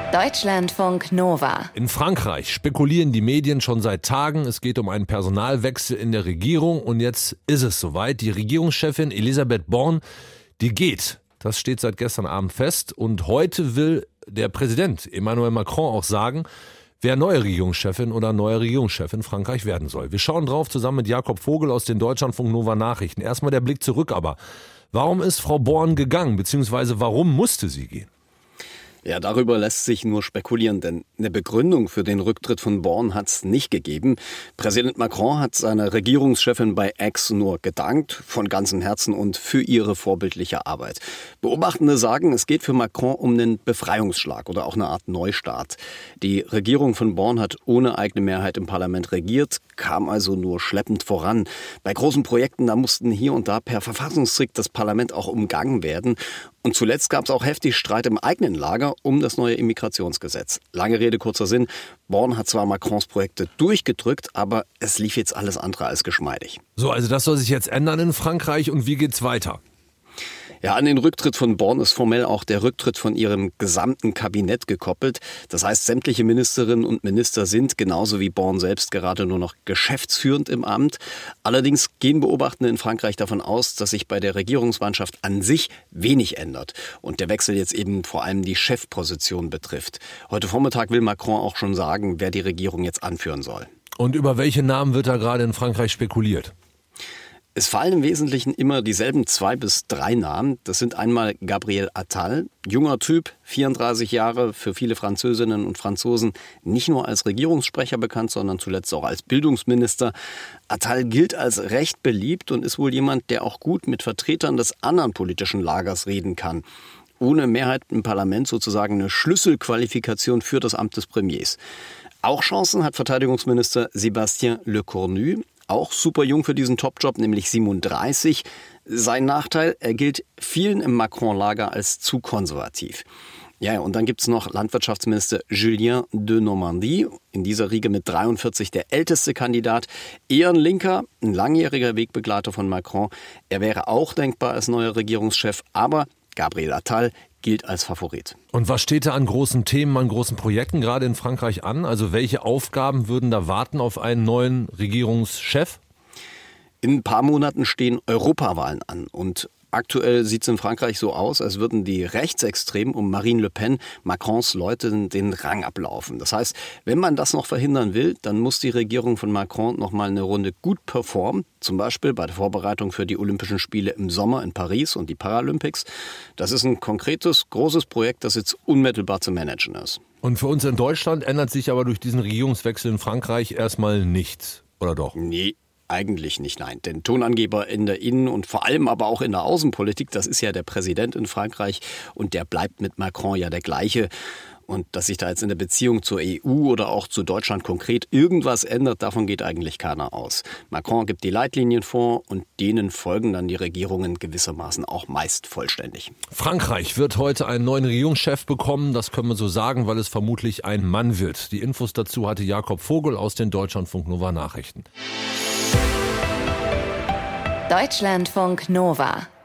Deutschlandfunk Nova. In Frankreich spekulieren die Medien schon seit Tagen. Es geht um einen Personalwechsel in der Regierung. Und jetzt ist es soweit. Die Regierungschefin Elisabeth Borne, die geht. Das steht seit gestern Abend fest. Und heute will der Präsident Emmanuel Macron auch sagen, wer neue Regierungschefin oder neuer Regierungschef in Frankreich werden soll. Wir schauen drauf zusammen mit Jakob Vogel aus den Deutschlandfunk Nova Nachrichten. Erstmal der Blick zurück aber. Warum ist Frau Borne gegangen, beziehungsweise warum musste sie gehen? Ja, darüber lässt sich nur spekulieren, denn eine Begründung für den Rücktritt von Borne hat es nicht gegeben. Präsident Macron hat seiner Regierungschefin bei X nur gedankt, von ganzem Herzen und für ihre vorbildliche Arbeit. Beobachtende sagen, es geht für Macron um einen Befreiungsschlag oder auch eine Art Neustart. Die Regierung von Borne hat ohne eigene Mehrheit im Parlament regiert, kam also nur schleppend voran. Bei großen Projekten, da mussten hier und da per Verfassungstrick das Parlament auch umgangen werden. Und zuletzt gab es auch heftig Streit im eigenen Lager um das neue Immigrationsgesetz. Lange Rede, kurzer Sinn. Borne hat zwar Macrons Projekte durchgedrückt, aber es lief jetzt alles andere als geschmeidig. So, also das soll sich jetzt ändern in Frankreich. Und wie geht's weiter? Ja, an den Rücktritt von Borne ist formell auch der Rücktritt von ihrem gesamten Kabinett gekoppelt. Das heißt, sämtliche Ministerinnen und Minister sind genauso wie Borne selbst gerade nur noch geschäftsführend im Amt. Allerdings gehen Beobachtende in Frankreich davon aus, dass sich bei der Regierungsmannschaft an sich wenig ändert und der Wechsel jetzt eben vor allem die Chefposition betrifft. Heute Vormittag will Macron auch schon sagen, wer die Regierung jetzt anführen soll. Und über welche Namen wird da gerade in Frankreich spekuliert? Es fallen im Wesentlichen immer dieselben 2 bis 3 Namen. Das sind einmal Gabriel Attal, junger Typ, 34 Jahre, für viele Französinnen und Franzosen nicht nur als Regierungssprecher bekannt, sondern zuletzt auch als Bildungsminister. Attal gilt als recht beliebt und ist wohl jemand, der auch gut mit Vertretern des anderen politischen Lagers reden kann. Ohne Mehrheit im Parlament sozusagen eine Schlüsselqualifikation für das Amt des Premiers. Auch Chancen hat Verteidigungsminister Sébastien Lecornu. Auch super jung für diesen Topjob, nämlich 37. Sein Nachteil, er gilt vielen im Macron-Lager als zu konservativ. Ja, und dann gibt's noch Landwirtschaftsminister Julien Denormandie. In dieser Riege mit 43 der älteste Kandidat. Eher ein Linker, ein langjähriger Wegbegleiter von Macron. Er wäre auch denkbar als neuer Regierungschef, aber Gabriel Attal gilt als Favorit. Und was steht da an großen Themen, an großen Projekten gerade in Frankreich an? Also welche Aufgaben würden da warten auf einen neuen Regierungschef? In ein paar Monaten stehen Europawahlen an und aktuell sieht es in Frankreich so aus, als würden die Rechtsextremen um Marine Le Pen, Macrons Leute, den Rang ablaufen. Das heißt, wenn man das noch verhindern will, dann muss die Regierung von Macron noch mal eine Runde gut performen. Zum Beispiel bei der Vorbereitung für die Olympischen Spiele im Sommer in Paris und die Paralympics. Das ist ein konkretes, großes Projekt, das jetzt unmittelbar zu managen ist. Und für uns in Deutschland ändert sich aber durch diesen Regierungswechsel in Frankreich erstmal nichts, oder doch? Nee. Eigentlich nicht, nein. Denn Tonangeber in der Innen- und vor allem aber auch in der Außenpolitik, das ist ja der Präsident in Frankreich und der bleibt mit Macron ja der gleiche. Und dass sich da jetzt in der Beziehung zur EU oder auch zu Deutschland konkret irgendwas ändert, davon geht eigentlich keiner aus. Macron gibt die Leitlinien vor und denen folgen dann die Regierungen gewissermaßen auch meist vollständig. Frankreich wird heute einen neuen Regierungschef bekommen, das können wir so sagen, weil es vermutlich ein Mann wird. Die Infos dazu hatte Jakob Vogel aus den Deutschlandfunk Nova Nachrichten. Deutschlandfunk Nova.